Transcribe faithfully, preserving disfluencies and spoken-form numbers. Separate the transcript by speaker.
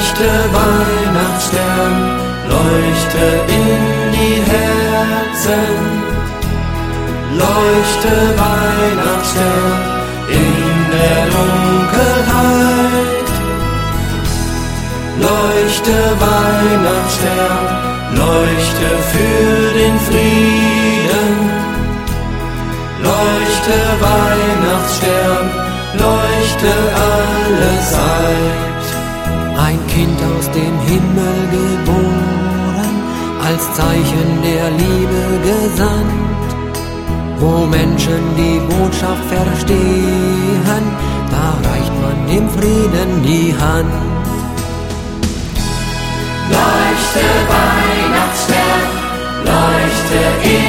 Speaker 1: Leuchte Weihnachtsstern, leuchte in die Herzen. Leuchte Weihnachtsstern in der Dunkelheit. Leuchte Weihnachtsstern, leuchte für den Frieden. Leuchte Weihnachtsstern, leuchte alle Zeit.
Speaker 2: Ein Kind aus dem Himmel geboren, als Zeichen der Liebe gesandt. Wo Menschen die Botschaft verstehen, da reicht man dem Frieden die Hand.
Speaker 1: Leuchte Weihnachtsstern, leuchte in